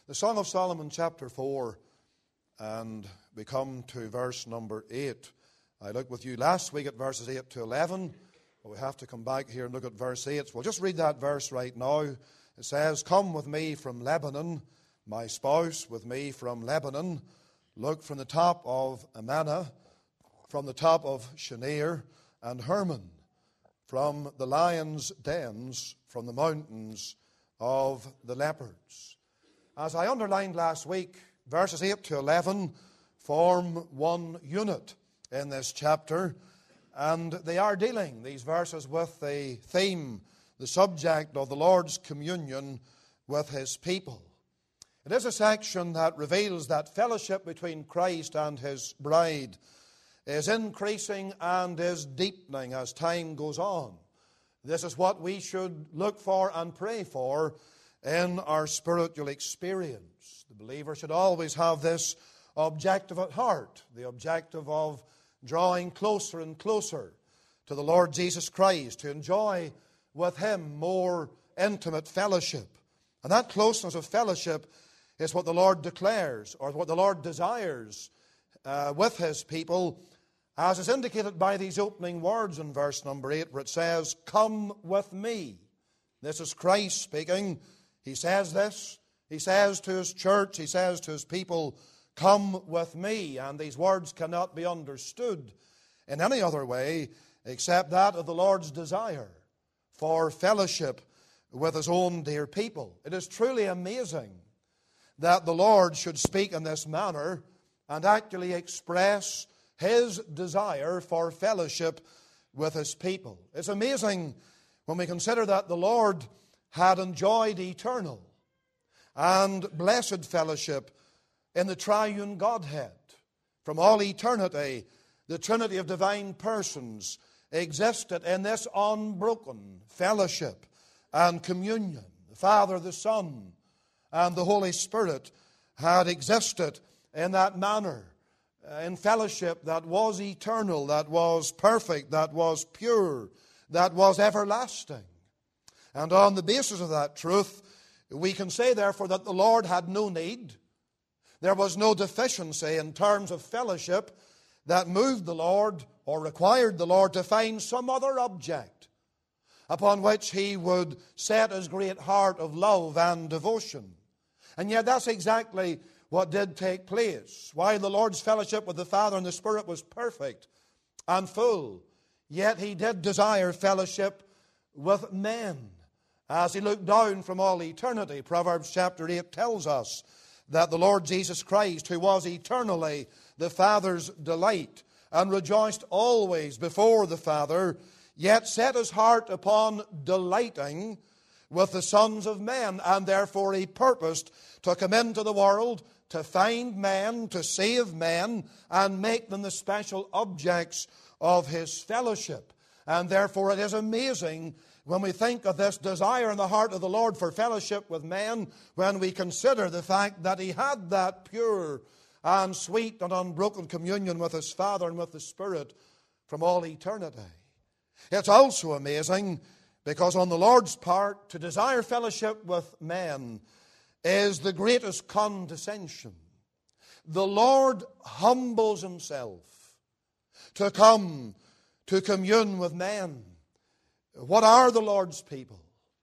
The Song of Solomon, chapter 4, and we come to verse number 8. I looked with you last week at verses 8 to 11, but we have to come back here and look at verse 8. We'll just read that verse right now. It says, "Come with me from Lebanon, my spouse, with me from Lebanon. Look from the top of Amana, from the top of Shenir and Hermon, from the lions' dens, from the mountains of the leopards." As I underlined last week, verses 8 to 11 form one unit in this chapter, and they are dealing, these verses, with the theme, the subject of the Lord's communion with His people. It is a section that reveals that fellowship between Christ and His bride is increasing and is deepening as time goes on. This is what we should look for and pray for in our spiritual experience. The believer should always have this objective at heart, the objective of drawing closer and closer to the Lord Jesus Christ, to enjoy with Him more intimate fellowship. And that closeness of fellowship is what the Lord declares, or what the Lord desires with His people, as is indicated by these opening words in verse number 8, where it says, "Come with me." This is Christ speaking. He says this. He says to His church, He says to His people, "Come with me." And these words cannot be understood in any other way except that of the Lord's desire for fellowship with His own dear people. It is truly amazing that the Lord should speak in this manner and actually express His desire for fellowship with His people. It's amazing when we consider that the Lord had enjoyed eternal and blessed fellowship in the triune Godhead. From all eternity, the Trinity of divine persons existed in this unbroken fellowship and communion. The Father, the Son, and the Holy Spirit had existed in that manner, in fellowship that was eternal, that was perfect, that was pure, that was everlasting. And on the basis of that truth, we can say, therefore, that the Lord had no need. There was no deficiency in terms of fellowship that moved the Lord or required the Lord to find some other object upon which He would set His great heart of love and devotion. And yet that's exactly what did take place. While the Lord's fellowship with the Father and the Spirit was perfect and full, yet He did desire fellowship with men as He looked down from all eternity. Proverbs chapter 8 tells us that the Lord Jesus Christ, who was eternally the Father's delight and rejoiced always before the Father, yet set His heart upon delighting with the sons of men, and therefore He purposed to come into the world to find men, to save men, and make them the special objects of His fellowship. And therefore it is amazing when we think of this desire in the heart of the Lord for fellowship with men, when we consider the fact that He had that pure and sweet and unbroken communion with His Father and with the Spirit from all eternity. It's also amazing because on the Lord's part, to desire fellowship with men is the greatest condescension. The Lord humbles Himself to come to commune with men. What are the Lord's people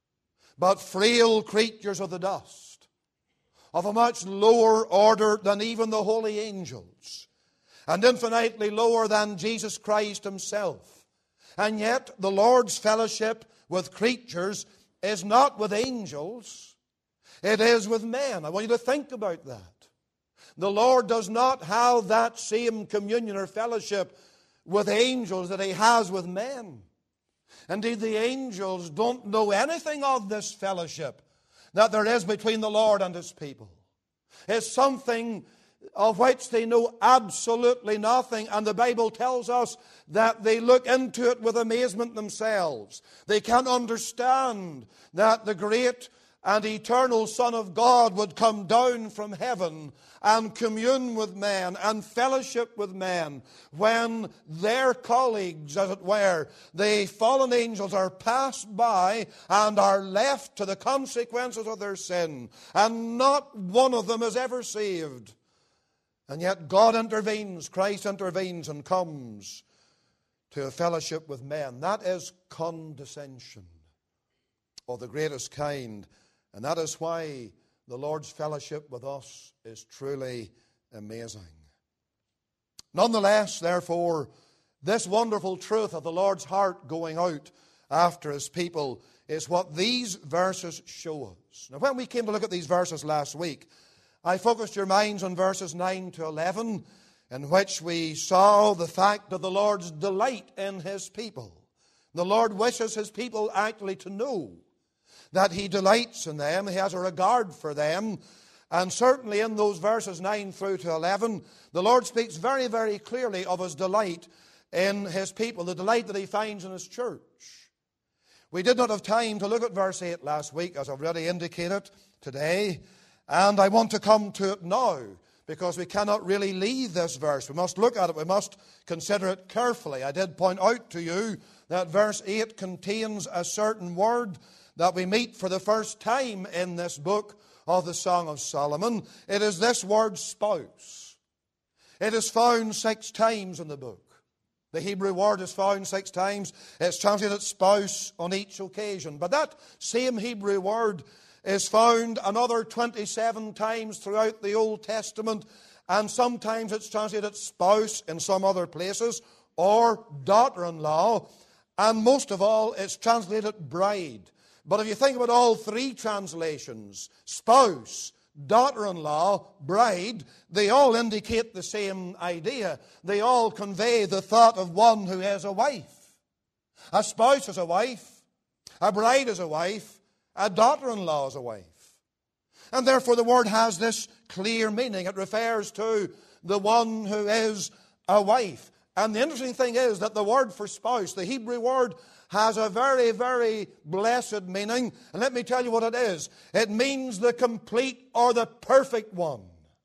but frail creatures of the dust, of a much lower order than even the holy angels, and infinitely lower than Jesus Christ Himself? And yet the Lord's fellowship with creatures is not with angels, it is with men. I want you to think about that. The Lord does not have that same communion or fellowship with angels that He has with men. Indeed, the angels don't know anything of this fellowship that there is between the Lord and His people. It's something of which they know absolutely nothing, and the Bible tells us that they look into it with amazement themselves. They can't understand that the great and eternal Son of God would come down from heaven and commune with men and fellowship with men when their colleagues, as it were, the fallen angels, are passed by and are left to the consequences of their sin, and not one of them is ever saved. And yet God intervenes, Christ intervenes and comes to a fellowship with men. That is condescension of the greatest kind. And that is why the Lord's fellowship with us is truly amazing. Nonetheless, therefore, this wonderful truth of the Lord's heart going out after His people is what these verses show us. Now, when we came to look at these verses last week, I focused your minds on verses 9 to 11, in which we saw the fact of the Lord's delight in His people. The Lord wishes His people actually to know that He delights in them, He has a regard for them. And certainly in those verses 9 through to 11, the Lord speaks very, very clearly of His delight in His people, the delight that He finds in His church. We did not have time to look at verse 8 last week, as I've already indicated today, and I want to come to it now, because we cannot really leave this verse. We must look at it, we must consider it carefully. I did point out to you that verse 8 contains a certain word that we meet for the first time in this book of the Song of Solomon. It is this word, spouse. It is found 6 times in the book. The Hebrew word is found 6 times. It's translated spouse on each occasion. But that same Hebrew word is found another 27 times throughout the Old Testament, and sometimes it's translated spouse in some other places, or daughter-in-law, and most of all it's translated bride. But if you think about all 3 translations, spouse, daughter-in-law, bride, they all indicate the same idea. They all convey the thought of one who is a wife. A spouse is a wife, a bride is a wife, a daughter-in-law is a wife. And therefore the word has this clear meaning. It refers to the one who is a wife. And the interesting thing is that the word for spouse, the Hebrew word, has a very, very blessed meaning. And let me tell you what it is. It means the complete or the perfect one.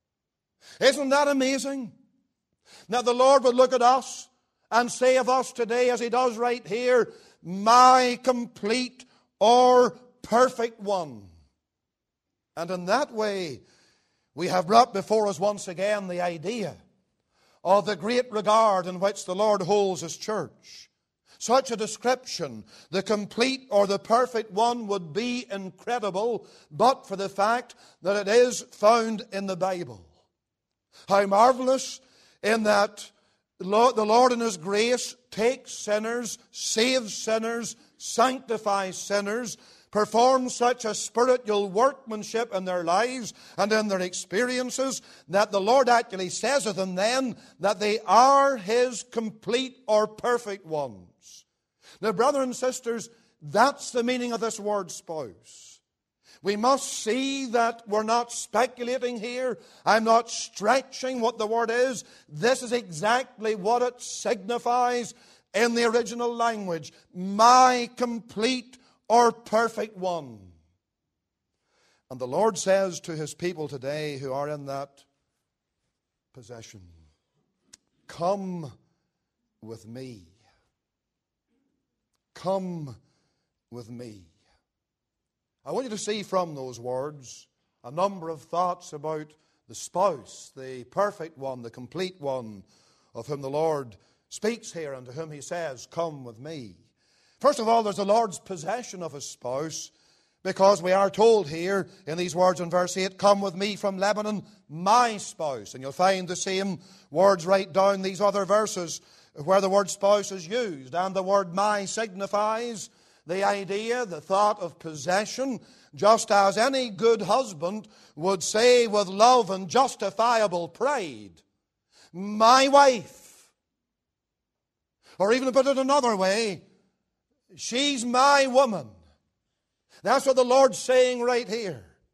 Isn't that amazing? Now the Lord would look at us and say of us today, as He does right here, my complete or perfect one. And in that way, we have brought before us once again the idea of the great regard in which the Lord holds His church. Such a description, the complete or the perfect one, would be incredible, but for the fact that it is found in the Bible. How marvelous in that the Lord in His grace takes sinners, saves sinners, sanctifies sinners, performs such a spiritual workmanship in their lives and in their experiences that the Lord actually says of them then that they are His complete or perfect ones. Now, brothers and sisters, that's the meaning of this word spouse. We must see that we're not speculating here. I'm not stretching what the word is. This is exactly what it signifies in the original language. My complete or perfect one. And the Lord says to His people today who are in that possession, come with me. Come with me. I want you to see from those words a number of thoughts about the spouse, the perfect one, the complete one, of whom the Lord speaks here and to whom He says, come with me. First of all, there's the Lord's possession of His spouse, because we are told here in these words in verse 8, come with me from Lebanon, my spouse. And you'll find the same words right down these other verses where the word spouse is used. And the word my signifies the idea, the thought of possession, just as any good husband would say with love and justifiable pride, my wife. Or even to put it another way, she's my woman. That's what the Lord's saying right here.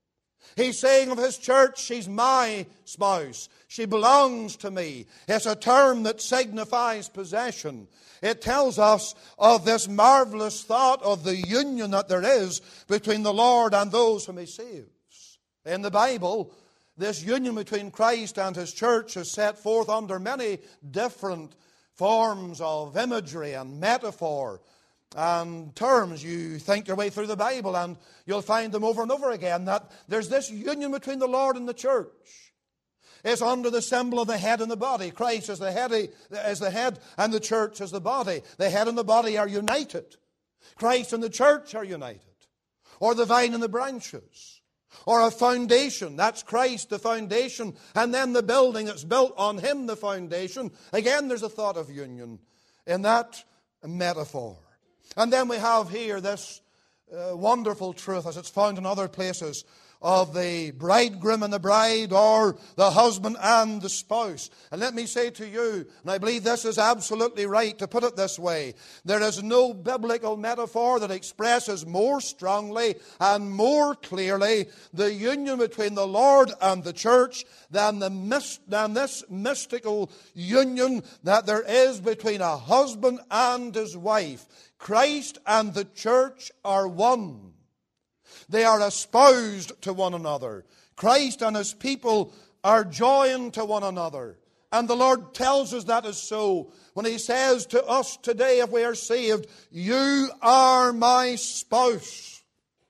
He's saying of His church, she's my spouse. She belongs to me. It's a term that signifies possession. It tells us of this marvelous thought of the union that there is between the Lord and those whom He saves. In the Bible, this union between Christ and His church is set forth under many different forms of imagery and metaphor and terms. You think your way through the Bible and you'll find them over and over again, that there's this union between the Lord and the church. It's under the symbol of the head and the body. Christ is the head and the church is the body. The head and the body are united. Christ and the church are united. Or the vine and the branches. Or a foundation. That's Christ, the foundation. And then the building that's built on Him, the foundation. Again, there's a thought of union in that metaphor. And then we have here this wonderful truth, as it's found in other places, of the bridegroom and the bride, or the husband and the spouse. And let me say to you, and I believe this is absolutely right to put it this way, there is no biblical metaphor that expresses more strongly and more clearly the union between the Lord and the church than this mystical union that there is between a husband and his wife. Christ and the church are one. They are espoused to one another. Christ and His people are joined to one another. And the Lord tells us that is so when He says to us today, if we are saved, you are my spouse.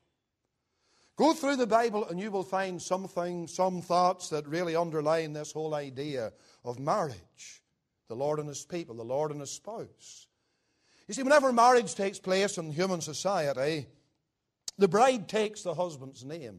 Go through the Bible and you will find some thoughts that really underline this whole idea of marriage. The Lord and His people, the Lord and His spouse. You see, whenever marriage takes place in human society, the bride takes the husband's name.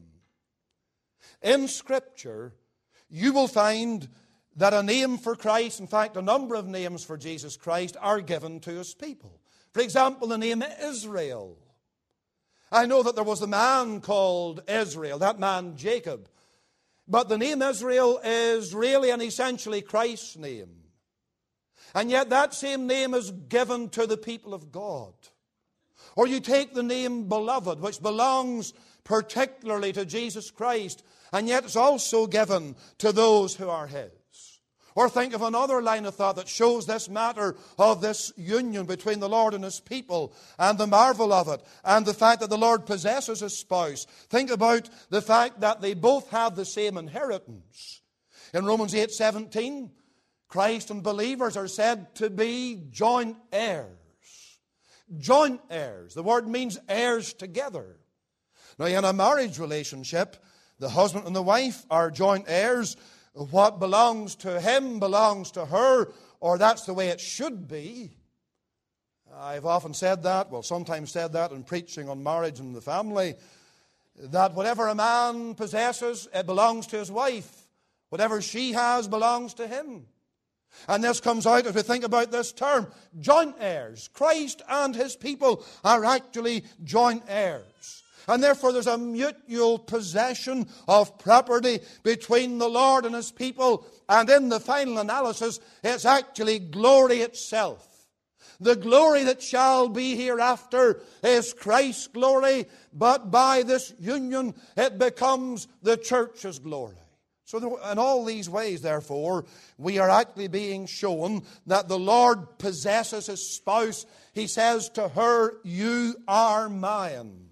In Scripture, you will find that a name for Christ, in fact, a number of names for Jesus Christ, are given to His people. For example, the name Israel. I know that there was a man called Israel, that man Jacob. But the name Israel is really and essentially Christ's name. And yet that same name is given to the people of God. Or you take the name Beloved, which belongs particularly to Jesus Christ, and yet it's also given to those who are His. Or think of another line of thought that shows this matter of this union between the Lord and His people, and the marvel of it, and the fact that the Lord possesses His spouse. Think about the fact that they both have the same inheritance. In Romans 8:17, Christ and believers are said to be joint heirs. Joint heirs. The word means heirs together. Now, in a marriage relationship, the husband and the wife are joint heirs. What belongs to him belongs to her, or that's the way it should be. I've often said that, sometimes said that in preaching on marriage and the family, that whatever a man possesses, it belongs to his wife. Whatever she has belongs to him. And this comes out as we think about this term, joint heirs. Christ and His people are actually joint heirs. And therefore there's a mutual possession of property between the Lord and His people. And in the final analysis, it's actually glory itself. The glory that shall be hereafter is Christ's glory, but by this union it becomes the church's glory. So in all these ways, therefore, we are actually being shown that the Lord possesses His spouse. He says to her, you are mine.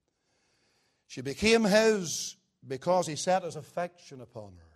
She became His because He set His affection upon her.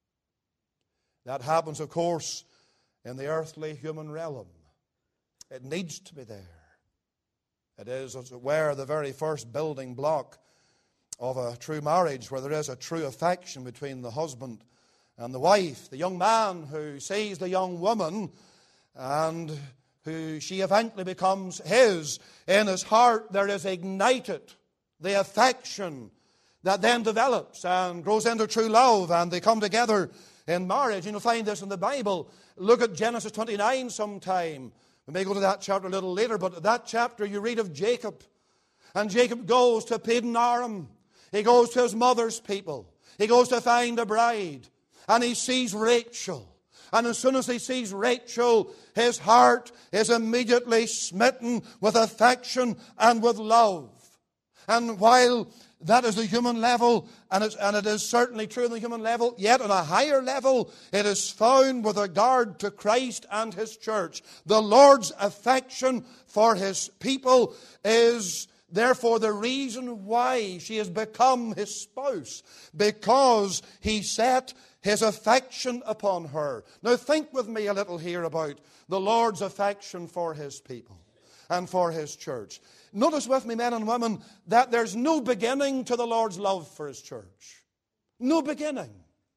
That happens, of course, in the earthly human realm. It needs to be there. It is, as it were, the very first building block of a true marriage, where there is a true affection between the husband and the wife. The young man who sees the young woman and who she eventually becomes his, in his heart there is ignited the affection that then develops and grows into true love, and they come together in marriage. And you'll find this in the Bible. Look at Genesis 29 sometime. We may go to that chapter a little later, but that chapter you read of Jacob. And Jacob goes to Padan-aram. He goes to his mother's people. He goes to find a bride. And he sees Rachel. And as soon as he sees Rachel, his heart is immediately smitten with affection and with love. And while that is the human level, and it is certainly true on the human level. Yet on a higher level, it is found with regard to Christ and His church. The Lord's affection for His people is therefore the reason why she has become His spouse, because He set His affection upon her. Now think with me a little here about the Lord's affection for His people and for His church. Notice with me, men and women, that there's no beginning to the Lord's love for His church. No beginning.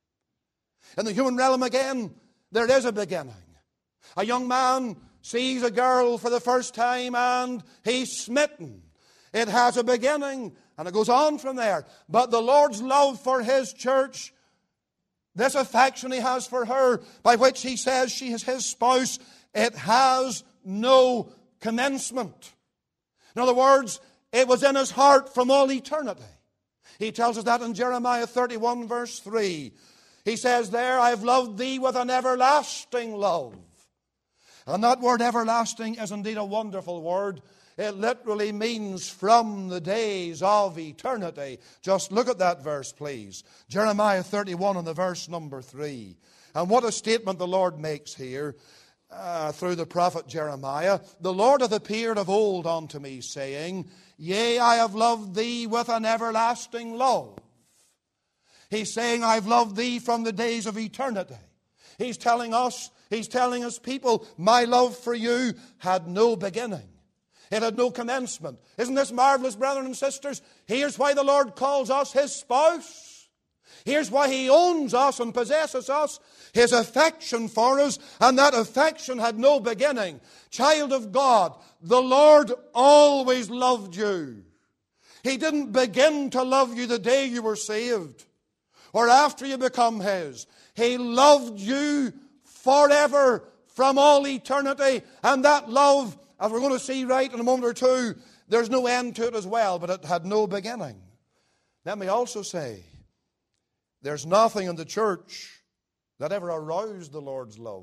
In the human realm again, there is a beginning. A young man sees a girl for the first time and he's smitten. It has a beginning and it goes on from there. But the Lord's love for His church, this affection He has for her, by which He says she is His spouse, it has no commencement. In other words, it was in His heart from all eternity. He tells us that in Jeremiah 31 verse 3. He says there, I have loved thee with an everlasting love. And that word everlasting is indeed a wonderful word. It literally means from the days of eternity. Just look at that verse, please. Jeremiah 31 and the verse number 3. And what a statement the Lord makes here. Through the prophet Jeremiah, the Lord hath appeared of old unto me, saying, Yea, I have loved thee with an everlasting love. He's saying, I've loved thee from the days of eternity. He's telling His people, my love for you had no beginning. It had no commencement. Isn't this marvelous, brethren and sisters? Here's why the Lord calls us His spouse. Here's why He owns us and possesses us. His affection for us, and that affection had no beginning. Child of God, the Lord always loved you. He didn't begin to love you the day you were saved or after you become His. He loved you forever from all eternity, and that love, as we're going to see right in a moment or two, there's no end to it as well, but it had no beginning. Let me also say, there's nothing in the church that ever aroused the Lord's love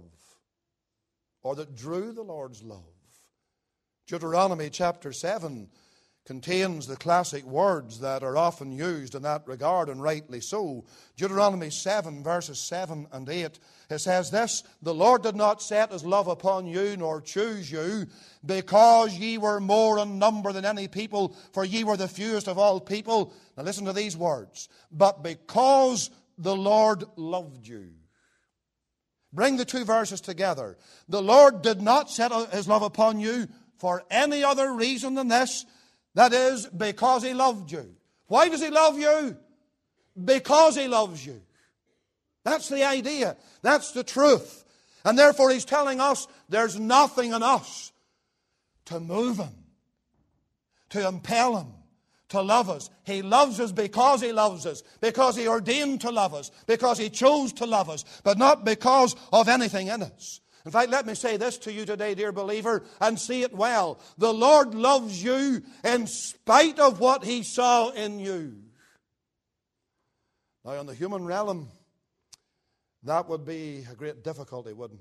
or that drew the Lord's love. Deuteronomy chapter 7 contains the classic words that are often used in that regard, and rightly so. Deuteronomy 7 verses 7 and 8, it says this, The Lord did not set His love upon you, nor choose you, because ye were more in number than any people, for ye were the fewest of all people. Now listen to these words. But because the Lord loved you. Bring the two verses together. The Lord did not set His love upon you for any other reason than this. That is, because He loved you. Why does He love you? Because He loves you. That's the idea. That's the truth. And therefore He's telling us there's nothing in us to move Him, to impel Him to love us. He loves us because He loves us, because He ordained to love us, because He chose to love us, but not because of anything in us. In fact, let me say this to you today, dear believer, and see it well. The Lord loves you in spite of what He saw in you. Now, in the human realm, that would be a great difficulty, wouldn't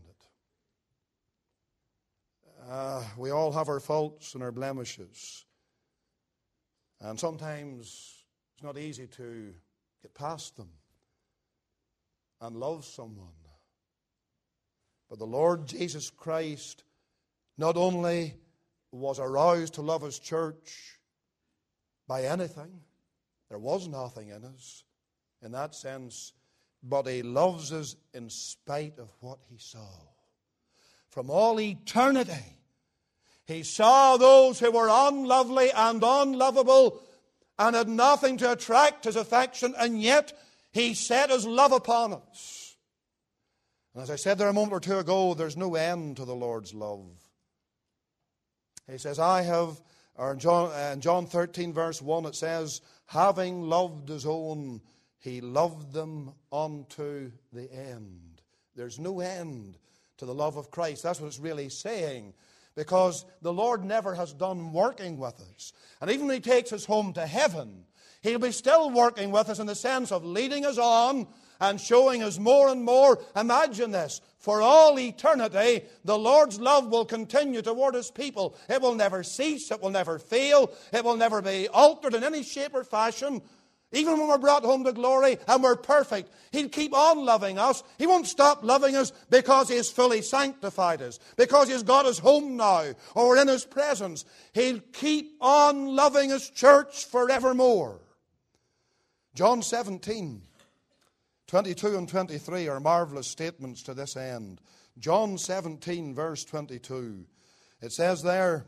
it? We all have our faults and our blemishes. And sometimes it's not easy to get past them and love someone. But the Lord Jesus Christ not only was aroused to love His church by anything, there was nothing in us in that sense, but He loves us in spite of what He saw. From all eternity, He saw those who were unlovely and unlovable and had nothing to attract His affection, and yet He set His love upon us. And as I said there a moment or two ago, there's no end to the Lord's love. He says, in John 13 verse 1 it says, having loved His own, He loved them unto the end. There's no end to the love of Christ. That's what it's really saying. Because the Lord never has done working with us. And even when He takes us home to heaven, He'll be still working with us in the sense of leading us on and showing us more and more. Imagine this. For all eternity, the Lord's love will continue toward His people. It will never cease. It will never fail. It will never be altered in any shape or fashion. Even when we're brought home to glory and we're perfect, He'll keep on loving us. He won't stop loving us because He has fully sanctified us, because He has got us home now, or we're in His presence. He'll keep on loving His church forevermore. John 17, 22 and 23 are marvelous statements to this end. John 17, verse 22. It says there,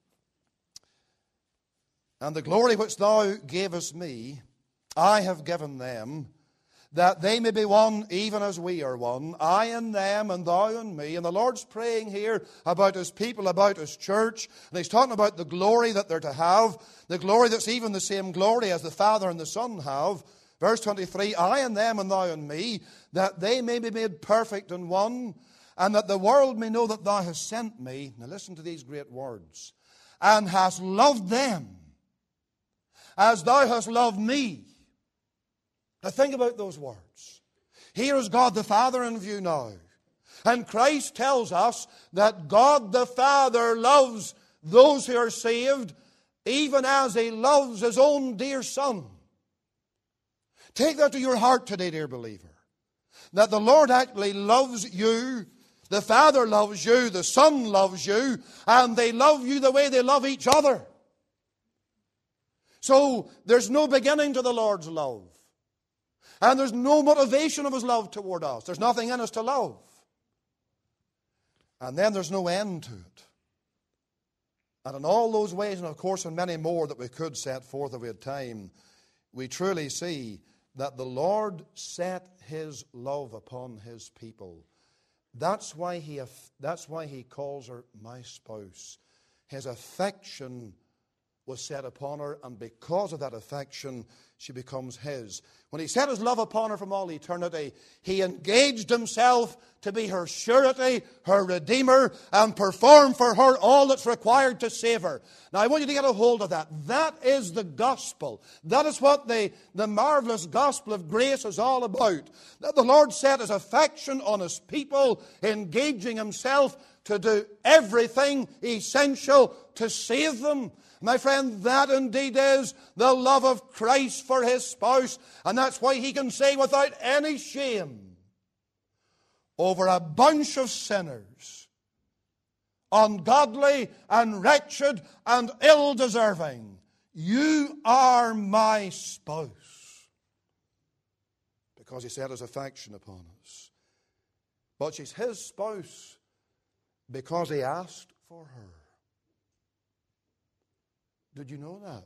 "And the glory which thou gavest me, I have given them, that they may be one even as we are one, I and them and thou and me." And the Lord's praying here about His people, about His church. And He's talking about the glory that they're to have, the glory that's even the same glory as the Father and the Son have. Verse 23, "I and them and thou and me, that they may be made perfect in one, and that the world may know that thou hast sent me." Now listen to these great words. "And hast loved them as thou hast loved me." Now think about those words. Here is God the Father in view now. And Christ tells us that God the Father loves those who are saved even as He loves His own dear Son. Take that to your heart today, dear believer. That the Lord actually loves you. The Father loves you. The Son loves you. And they love you the way they love each other. So there's no beginning to the Lord's love. And there's no motivation of His love toward us. There's nothing in us to love. And then there's no end to it. And in all those ways, and of course in many more that we could set forth if we had time, we truly see that the Lord set His love upon His people. That's why He calls her my spouse. His affection was set upon her, and because of that affection, she becomes His. When He set His love upon her from all eternity, He engaged Himself to be her surety, her Redeemer, and perform for her all that's required to save her. Now, I want you to get a hold of that. That is the gospel. That is what the marvelous gospel of grace is all about. That the Lord set His affection on His people, engaging Himself to do everything essential to save them. My friend, that indeed is the love of Christ for His spouse. And that's why He can say without any shame over a bunch of sinners, ungodly and wretched and ill-deserving, "You are my spouse." Because He set His affection upon us. But she's His spouse because He asked for her. Did you know that?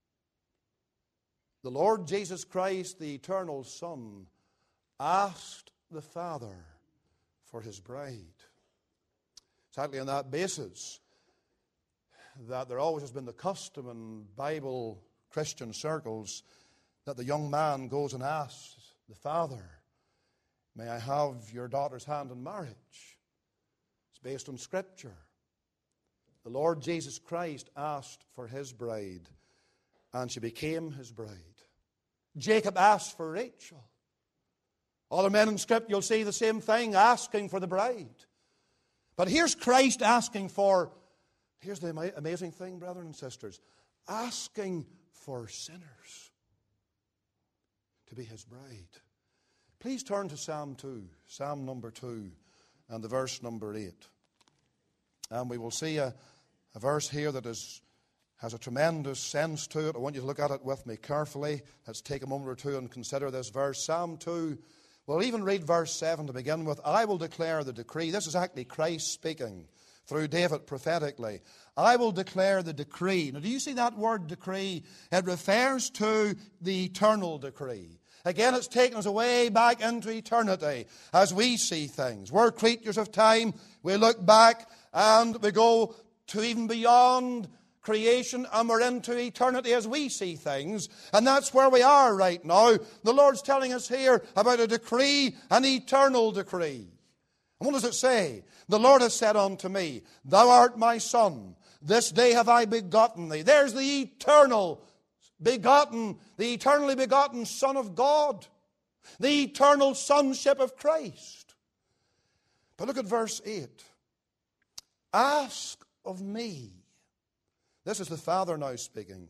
The Lord Jesus Christ, the eternal Son, asked the Father for His bride. Exactly on that basis that there always has been the custom in Bible Christian circles that the young man goes and asks the father, "May I have your daughter's hand in marriage?" It's based on Scripture. The Lord Jesus Christ asked for His bride, and she became His bride. Jacob asked for Rachel. Other men in Scripture, you'll see the same thing, asking for the bride. But here's Christ asking for, here's the amazing thing, brethren and sisters, asking for sinners to be His bride. Please turn to Psalm 2, Psalm number 2, and the verse number 8. And we will see a verse here that has a tremendous sense to it. I want you to look at it with me carefully. Let's take a moment or two and consider this verse. Psalm 2, we'll even read verse 7 to begin with. "I will declare the decree." This is actually Christ speaking through David prophetically. "I will declare the decree." Now, do you see that word decree? It refers to the eternal decree. Again, it's taken us way back into eternity as we see things. We're creatures of time. We look back and we go to even beyond creation, and we're into eternity as we see things. And that's where we are right now. The Lord's telling us here about a decree, an eternal decree. And what does it say? "The Lord has said unto me, Thou art my Son. This day have I begotten thee." There's the eternal begotten, the eternally begotten Son of God. the eternal sonship of Christ. But look at verse 8. Ask of me. This is the Father now speaking.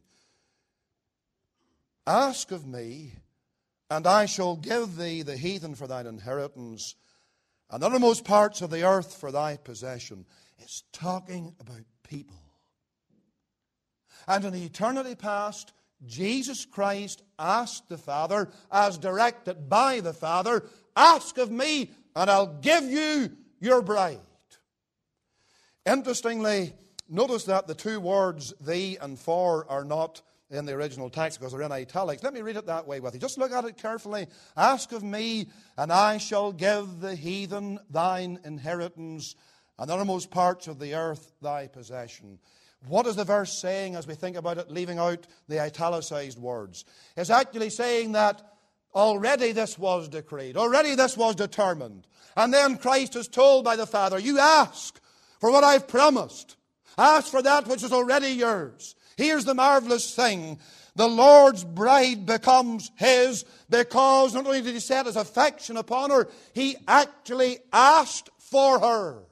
Ask of me, and I shall give thee the heathen for thine inheritance, and the uttermost parts of the earth for thy possession. It's talking about people. And in the eternity past, Jesus Christ asked the Father, as directed by the Father, ask of me, and I'll give you your bride. Interestingly, notice that the two words, thee and for, are not in the original text because they're in italics. Let me read it that way with you. Just look at it carefully. Ask of me, and I shall give the heathen thine inheritance, and the uttermost parts of the earth thy possession. What is the verse saying as we think about it, leaving out the italicized words? It's actually saying that already this was decreed. Already this was determined. And then Christ is told by the Father, you ask for what I've promised. Ask for that which is already yours. Here's the marvelous thing. The Lord's bride becomes his because not only did he set his affection upon her, he actually asked for her.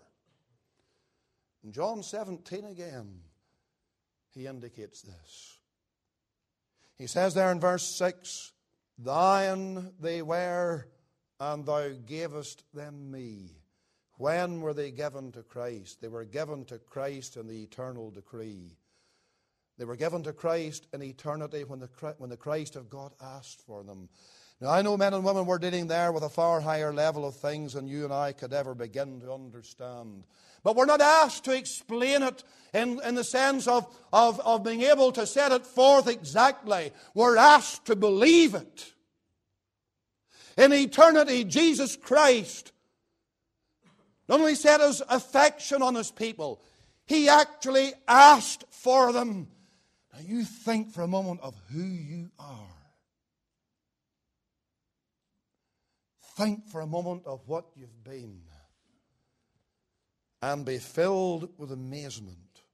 In John 17 again, he indicates this. He says there in verse 6, thine they were, and thou gavest them me. When were they given to Christ? They were given to Christ in the eternal decree. They were given to Christ in eternity when the Christ of God asked for them. Now, I know men and women were dealing there with a far higher level of things than you and I could ever begin to understand. But we're not asked to explain it in the sense of being able to set it forth exactly. We're asked to believe it. In eternity, Jesus Christ not only set his affection on his people, he actually asked for them. Now you think for a moment of who you are. Think for a moment of what you've been. And be filled with amazement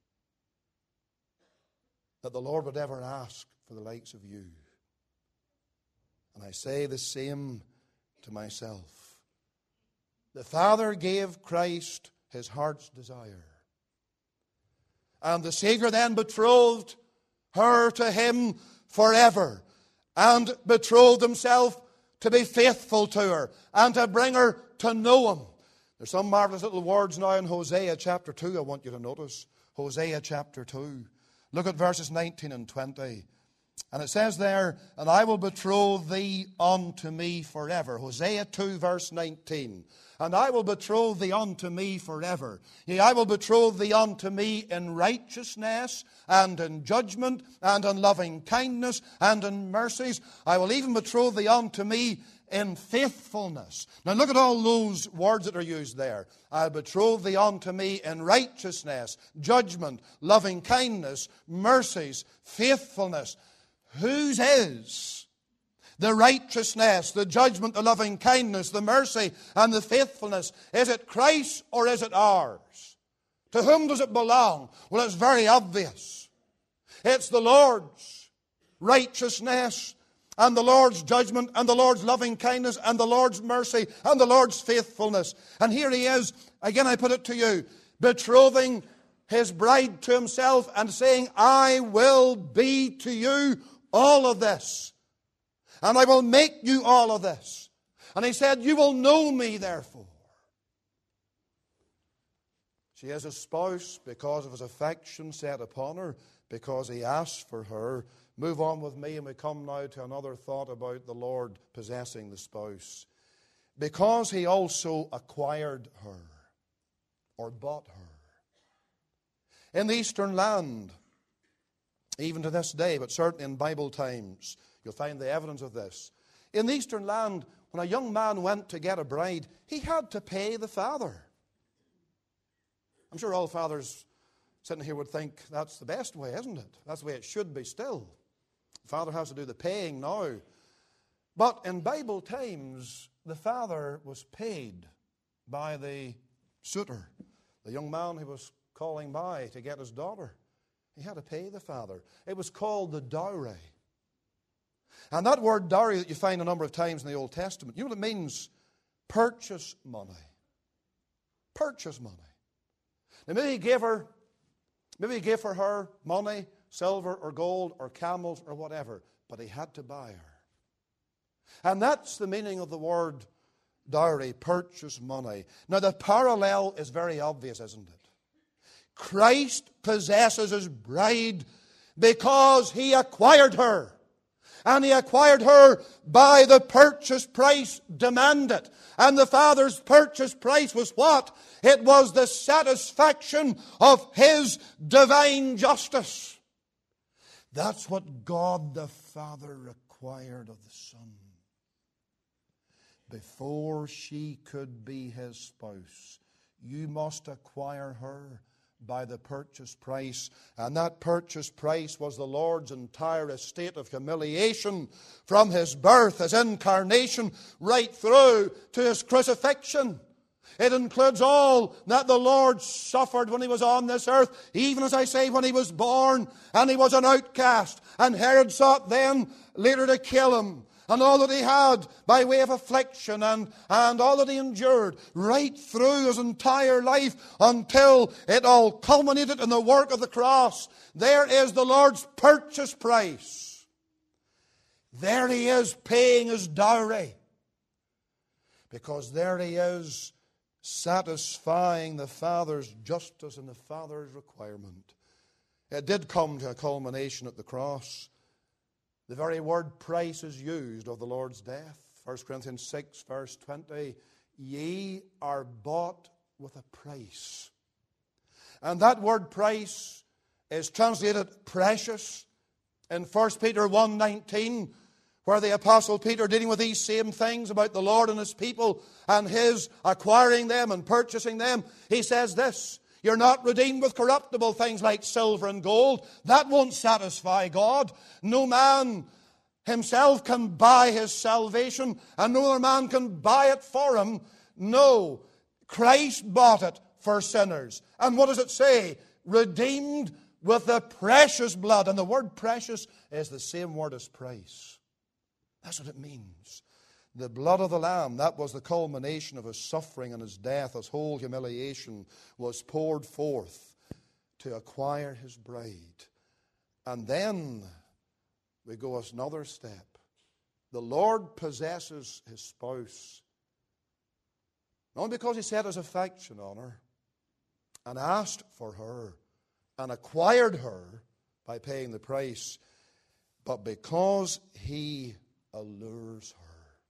that the Lord would ever ask for the likes of you. And I say the same to myself. The Father gave Christ his heart's desire. And the Savior then betrothed her to him forever and betrothed himself to be faithful to her and to bring her to know him. There's some marvelous little words now in Hosea chapter 2 I want you to notice. Hosea chapter 2. Look at verses 19 and 20. And it says there, and I will betroth thee unto me forever. Hosea 2 verse 19. And I will betroth thee unto me forever. Yea, I will betroth thee unto me in righteousness and in judgment and in loving kindness and in mercies. I will even betroth thee unto me in faithfulness. Now look at all those words that are used there. I'll betroth thee unto me in righteousness, judgment, loving kindness, mercies, faithfulness. Whose is the righteousness, the judgment, the loving kindness, the mercy, and the faithfulness? Is it Christ's or is it ours? To whom does it belong? Well, it's very obvious. It's the Lord's righteousness, and the Lord's judgment, and the Lord's loving kindness, and the Lord's mercy, and the Lord's faithfulness. And here he is, again I put it to you, betrothing his bride to himself and saying, I will be to you all of this. And I will make you all of this. And he said, you will know me therefore. She is a spouse because of his affection set upon her, because he asked for her. Move on with me, and we come now to another thought about the Lord possessing the spouse. Because he also acquired her, or bought her. In the Eastern land, even to this day, but certainly in Bible times, you'll find the evidence of this. In the Eastern land, when a young man went to get a bride, he had to pay the father. I'm sure all fathers sitting here would think that's the best way, isn't it? That's the way it should be still. The father has to do the paying now. But in Bible times, the father was paid by the suitor, the young man who was calling by to get his daughter. He had to pay the father. It was called the dowry. And that word dowry that you find a number of times in the Old Testament, you know what it means? Purchase money. Purchase money. Now maybe he gave her her money, silver or gold or camels or whatever, but he had to buy her. And that's the meaning of the word dowry, purchase money. Now the parallel is very obvious, isn't it? Christ possesses his bride because he acquired her. And he acquired her by the purchase price demanded. And the Father's purchase price was what? It was the satisfaction of his divine justice. That's what God the Father required of the Son. Before she could be his spouse, you must acquire her by the purchase price. And that purchase price was the Lord's entire estate of humiliation from his birth, his incarnation, right through to his crucifixion. It includes all that the Lord suffered when he was on this earth, even as I say, when he was born and he was an outcast. And Herod sought then later to kill him. And all that he had by way of affliction and all that he endured right through his entire life until it all culminated in the work of the cross. There is the Lord's purchase price. There he is paying his dowry. Because there he is satisfying the Father's justice and the Father's requirement. It did come to a culmination at the cross. The very word price is used of the Lord's death. 1 Corinthians 6, verse 20. Ye are bought with a price. And that word price is translated precious in 1 Peter 1:19, where the Apostle Peter, dealing with these same things about the Lord and his people and his acquiring them and purchasing them, he says this: you're not redeemed with corruptible things like silver and gold. That won't satisfy God. No man himself can buy his salvation, and no other man can buy it for him. No, Christ bought it for sinners. And what does it say? Redeemed with the precious blood. And the word precious is the same word as price. That's what it means. The blood of the Lamb, that was the culmination of his suffering and his death. His whole humiliation was poured forth to acquire his bride. And then we go another step. The Lord possesses his spouse, not because he set his affection on her and asked for her and acquired her by paying the price, but because he allures her.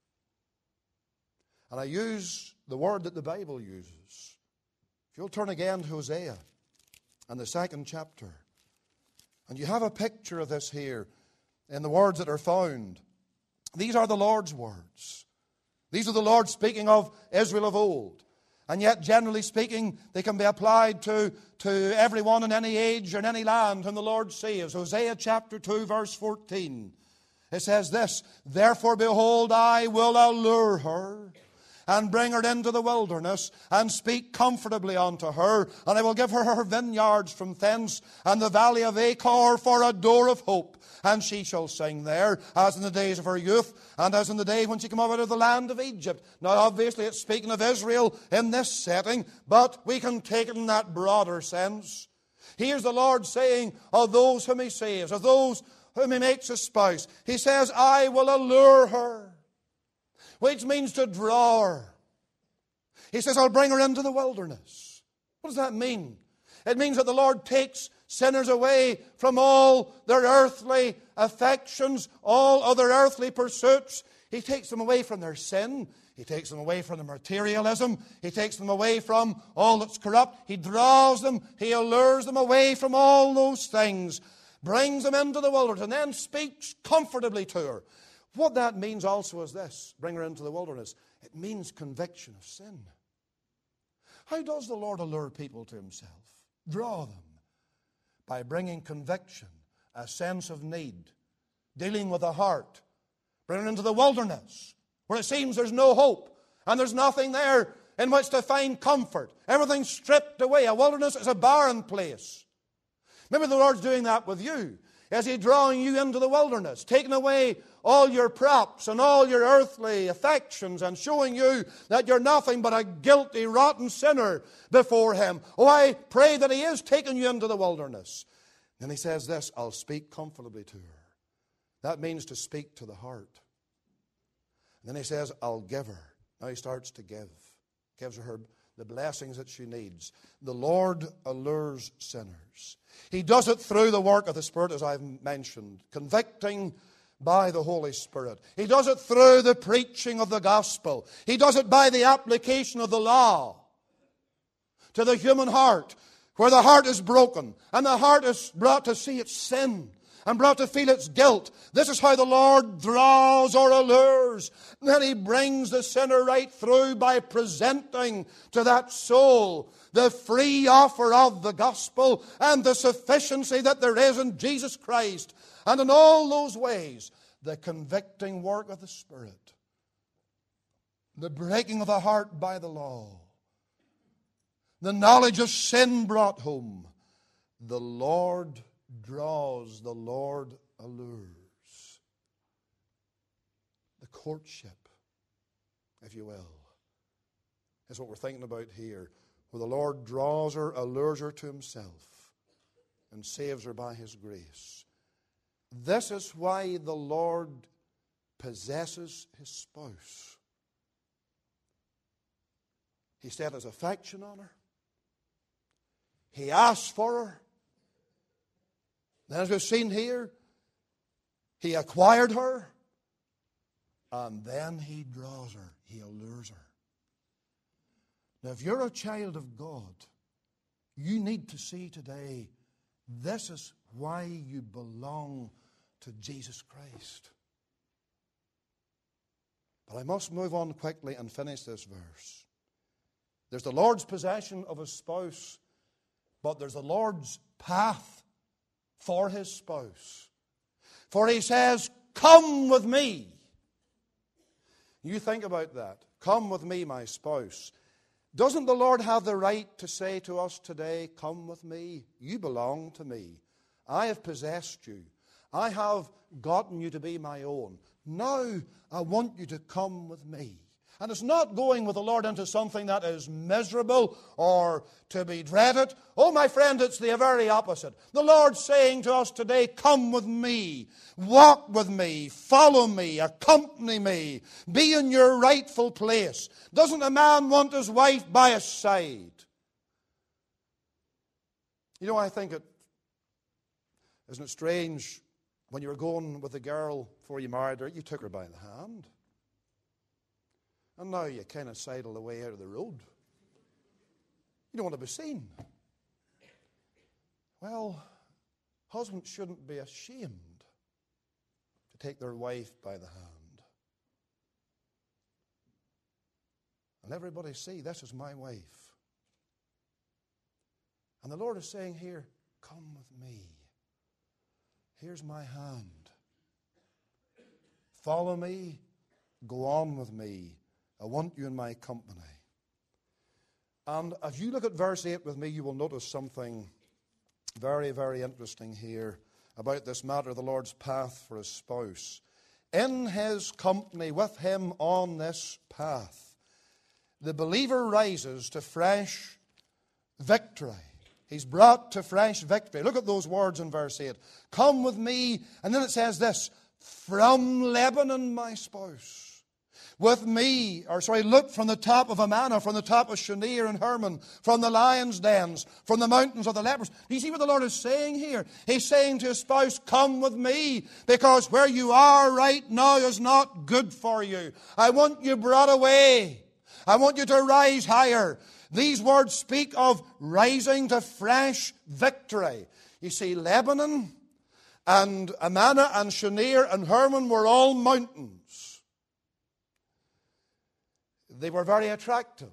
And I use the word that the Bible uses. If you'll turn again to Hosea and the 2nd chapter. And you have a picture of this here in the words that are found. These are the Lord's words. These are the Lord speaking of Israel of old. And yet, generally speaking, they can be applied to everyone in any age or in any land whom the Lord saves. Hosea chapter 2, verse 14. It says this: therefore, behold, I will allure her and bring her into the wilderness, and speak comfortably unto her. And I will give her her vineyards from thence, and the valley of Achor for a door of hope. And she shall sing there, as in the days of her youth, and as in the day when she came up out of the land of Egypt. Now, obviously, it's speaking of Israel in this setting, but we can take it in that broader sense. Here's the Lord saying of those whom he saves, of those whom he makes a spouse. He says, I will allure her, which means to draw her. He says, I'll bring her into the wilderness. What does that mean? It means that the Lord takes sinners away from all their earthly affections, all other earthly pursuits. He takes them away from their sin. He takes them away from their materialism. He takes them away from all that's corrupt. He draws them. He allures them away from all those things, brings them into the wilderness, and then speaks comfortably to her. What that means also is this: bring her into the wilderness. It means conviction of sin. How does the Lord allure people to himself? Draw them by bringing conviction, a sense of need, dealing with the heart. Bring her into the wilderness where it seems there's no hope and there's nothing there in which to find comfort. Everything's stripped away. A wilderness is a barren place. Maybe the Lord's doing that with you. Is He drawing you into the wilderness, taking away all your props and all your earthly affections and showing you that you're nothing but a guilty, rotten sinner before Him? Oh, I pray that He is taking you into the wilderness. Then He says this, I'll speak comfortably to her. That means to speak to the heart. And then He says, I'll give her. Now He starts to give. Gives her the blessings that she needs. The Lord allures sinners. He does it through the work of the Spirit, as I've mentioned, convicting by the Holy Spirit. He does it through the preaching of the gospel. He does it by the application of the law to the human heart, where the heart is broken and the heart is brought to see its sin and brought to feel its guilt. This is how the Lord draws or allures. And then He brings the sinner right through by presenting to that soul the free offer of the gospel and the sufficiency that there is in Jesus Christ. And in all those ways, the convicting work of the Spirit, the breaking of the heart by the law, the knowledge of sin brought home, the Lord draws, the Lord allures. The courtship, if you will, is what we're thinking about here, where the Lord draws her, allures her to Himself, and saves her by His grace. This is why the Lord possesses His spouse. He set His affection on her. He asks for her. Then, as we've seen here, He acquired her, and then He draws her, He allures her. Now, if you're a child of God, you need to see today, this is why you belong to Jesus Christ. But I must move on quickly and finish this verse. There's the Lord's possession of His spouse, but there's the Lord's path for His spouse. For He says, come with me. You think about that. Come with me, my spouse. Doesn't the Lord have the right to say to us today, come with me? You belong to me. I have possessed you. I have gotten you to be my own. Now I want you to come with me. And it's not going with the Lord into something that is miserable or to be dreaded. Oh, my friend, it's the very opposite. The Lord's saying to us today, come with me, walk with me, follow me, accompany me, be in your rightful place. Doesn't a man want his wife by his side? You know, I think isn't it strange when you were going with a girl before you married her, you took her by the hand. And now you kind of sidle away out of the road. You don't want to be seen. Well, husbands shouldn't be ashamed to take their wife by the hand. And everybody see, this is my wife. And the Lord is saying here, come with me. Here's my hand. Follow me. Go on with me. I want you in my company. And as you look at verse 8 with me, you will notice something very, very interesting here about this matter of the Lord's path for His spouse. In His company, with Him on this path, the believer rises to fresh victory. He's brought to fresh victory. Look at those words in verse 8. Come with me. And then it says this, from Lebanon, my spouse. With me, look from the top of Amana, from the top of Shinir and Hermon, from the lions' dens, from the mountains of the lepers. Do you see what the Lord is saying here? He's saying to His spouse, come with me, because where you are right now is not good for you. I want you brought away. I want you to rise higher. These words speak of rising to fresh victory. You see, Lebanon and Amana and Shinir and Hermon were all mountains. They were very attractive,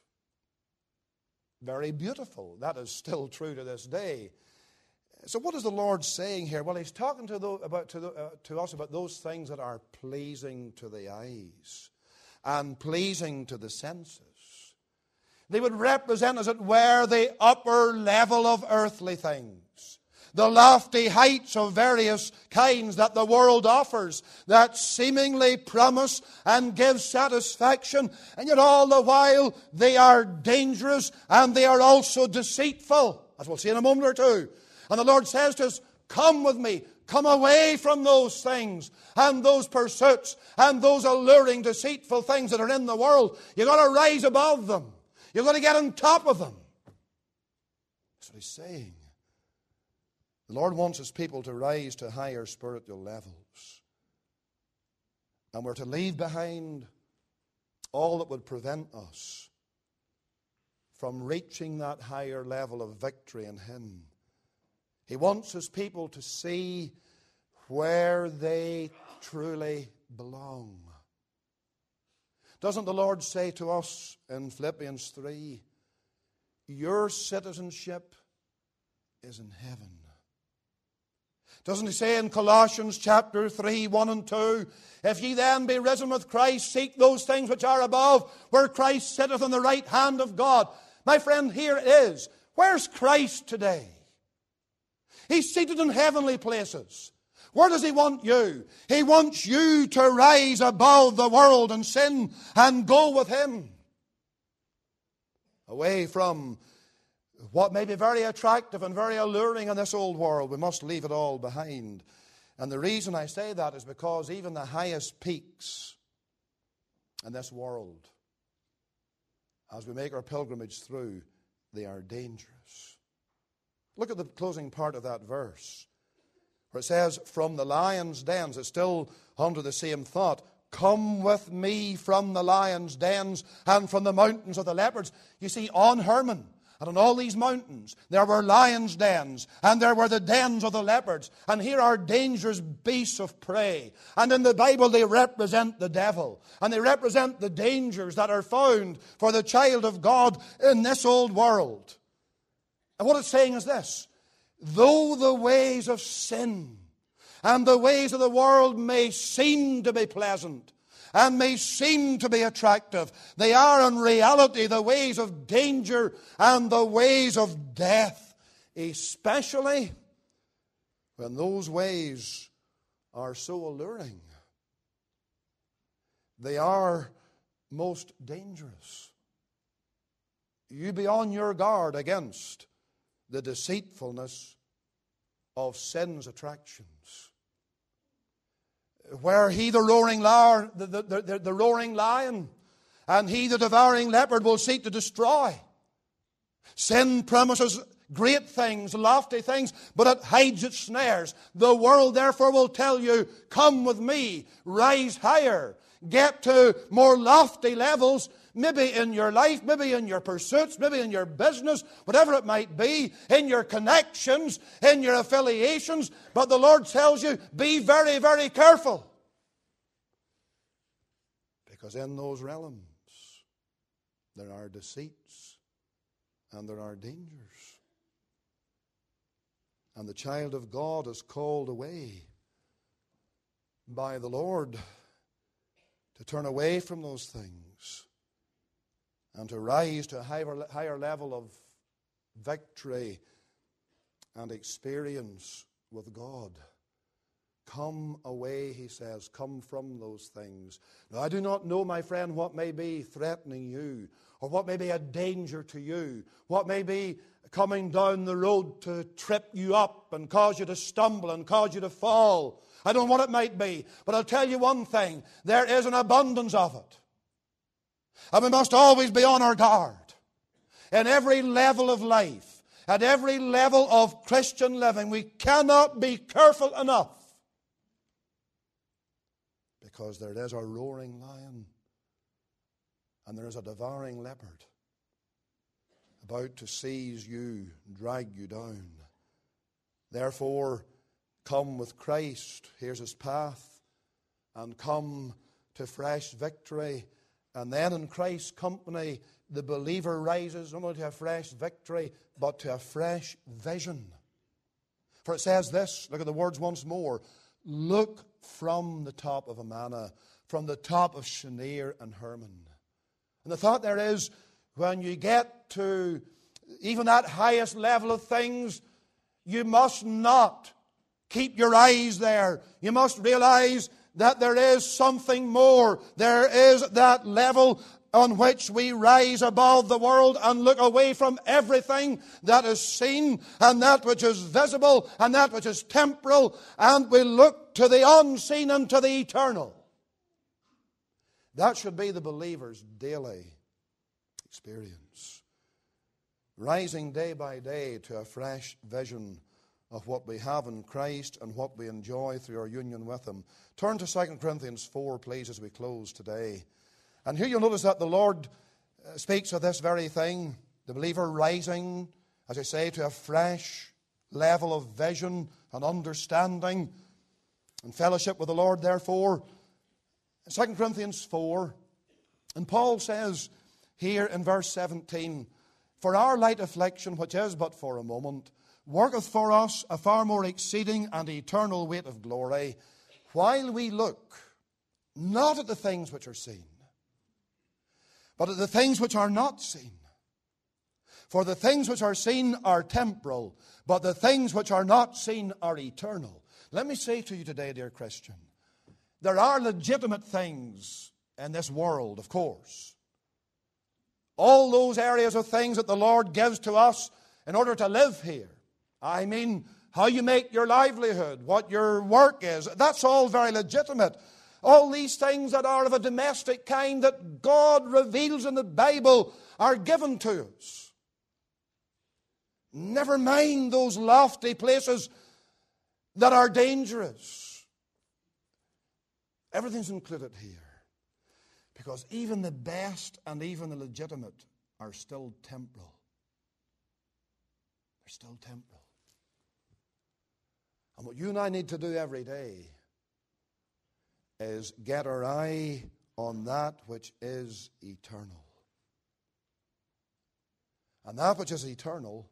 very beautiful. That is still true to this day. So what is the Lord saying here? Well, He's talking to us about those things that are pleasing to the eyes and pleasing to the senses. They would represent, as it were, the upper level of earthly things. the lofty heights of various kinds that the world offers, that seemingly promise and give satisfaction, and yet all the while they are dangerous and they are also deceitful, as we'll see in a moment or two. And the Lord says to us, come with me, come away from those things and those pursuits and those alluring, deceitful things that are in the world. You've got to rise above them. You've got to get on top of them. That's what he's saying. The Lord wants his people to rise to higher spiritual levels. And we're to leave behind all that would prevent us from reaching that higher level of victory in him. He wants his people to see where they truly belong. Doesn't the Lord say to us in Philippians 3, your citizenship is in heaven? Doesn't he say in Colossians chapter 3, 1 and 2, if ye then be risen with Christ, seek those things which are above, where Christ sitteth on the right hand of God. My friend, here it is. Where's Christ today? He's seated in heavenly places. Where does he want you? He wants you to rise above the world and sin and go with him. Away from what may be very attractive and very alluring in this old world. We must leave it all behind. And the reason I say that is because even the highest peaks in this world, as we make our pilgrimage through, they are dangerous. Look at the closing part of that verse, where it says, from the lion's dens. It's still under the same thought. Come with me from the lion's dens and from the mountains of the leopards. You see, on Hermon and on all these mountains, there were lions' dens, and there were the dens of the leopards. And here are dangerous beasts of prey. And in the Bible, they represent the devil. And they represent the dangers that are found for the child of God in this old world. And what it's saying is this: though the ways of sin and the ways of the world may seem to be pleasant and may seem to be attractive, they are in reality the ways of danger and the ways of death, especially when those ways are so alluring. They are most dangerous. You be on your guard against the deceitfulness of sin's attractions. Where he, the roaring lion, the roaring lion, and he, the devouring leopard, will seek to destroy. Sin promises great things, lofty things, but it hides its snares. The world therefore will tell you, come with me, rise higher, get to more lofty levels, maybe in your life, maybe in your pursuits, maybe in your business, whatever it might be, in your connections, in your affiliations. But the Lord tells you, be very, very careful. Because in those realms, there are deceits and there are dangers. And the child of God is called away by the Lord to turn away from those things and to rise to a higher level of victory and experience with God. Come away, he says, come from those things. Now, I do not know, my friend, what may be threatening you, or what may be a danger to you, what may be coming down the road to trip you up and cause you to stumble and cause you to fall. I don't know what it might be, but I'll tell you one thing, there is an abundance of it. And we must always be on our guard. In every level of life, at every level of Christian living, we cannot be careful enough. Because there is a roaring lion and there is a devouring leopard about to seize you, drag you down. Therefore, come with Christ. Here's his path. And come to fresh victory. And then in Christ's company, the believer rises not only to a fresh victory, but to a fresh vision. For it says this, look at the words once more. Look from the top of Amana, from the top of Shenir and Hermon. And the thought there is, when you get to even that highest level of things, you must not keep your eyes there. You must realize that there is something more. There is that level on which we rise above the world and look away from everything that is seen and that which is visible and that which is temporal, and we look to the unseen and to the eternal. That should be the believer's daily experience. Rising day by day to a fresh vision of what we have in Christ and what we enjoy through our union with Him. Turn to 2 Corinthians 4, please, as we close today. And here you'll notice that the Lord speaks of this very thing, the believer rising, as I say, to a fresh level of vision and understanding and fellowship with the Lord, therefore. 2 Corinthians 4, and Paul says here in verse 17, "For our light affliction, which is but for a moment, worketh for us a far more exceeding and eternal weight of glory, while we look not at the things which are seen, but at the things which are not seen. For the things which are seen are temporal, but the things which are not seen are eternal." Let me say to you today, dear Christian, there are legitimate things in this world, of course. All those areas of things that the Lord gives to us in order to live here. I mean, how you make your livelihood, what your work is, that's all very legitimate. All these things that are of a domestic kind that God reveals in the Bible are given to us. Never mind those lofty places that are dangerous. Everything's included here. Because even the best and even the legitimate are still temporal. They're still temporal. And what you and I need to do every day is get our eye on that which is eternal. And that which is eternal,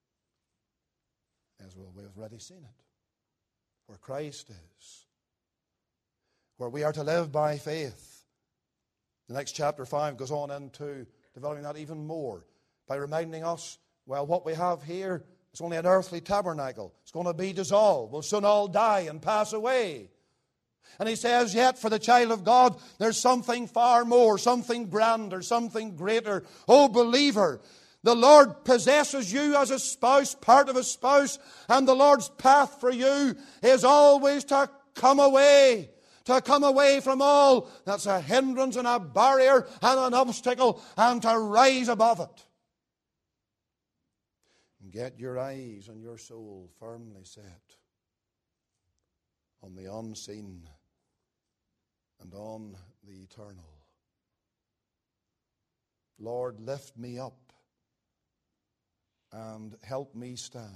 as we've already seen it, where Christ is, where we are to live by faith. The next chapter 5 goes on into developing that even more by reminding us, well, what we have here is only an earthly tabernacle. It's going to be dissolved. We'll soon all die and pass away. And he says, yet for the child of God, there's something far more, something grander, something greater. Oh, believer, the Lord possesses you as a spouse, part of a spouse, and the Lord's path for you is always to come away from all that's a hindrance and a barrier and an obstacle, and to rise above it. And get your eyes and your soul firmly set on the unseen and on the eternal. Lord, lift me up and help me stand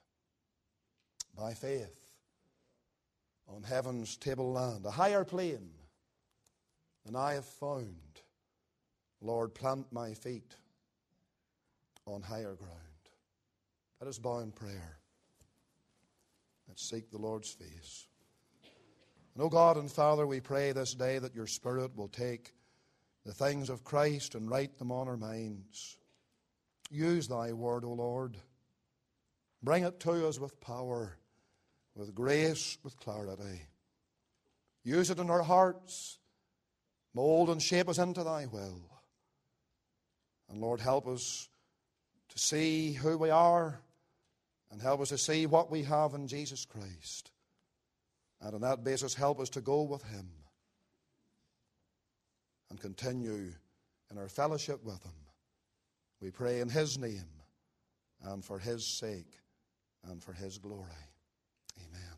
by faith on heaven's tableland, a higher plane than I have found. Lord, plant my feet on higher ground. Let us bow in prayer. Let's seek the Lord's face. And, O God and Father, we pray this day that your Spirit will take the things of Christ and write them on our minds. Use thy word, O Lord. Bring it to us with power, with grace, with clarity. Use it in our hearts. Mold and shape us into thy will. And Lord, help us to see who we are, and help us to see what we have in Jesus Christ. And on that basis, help us to go with him and continue in our fellowship with him. We pray in his name and for his sake and for his glory. Amen.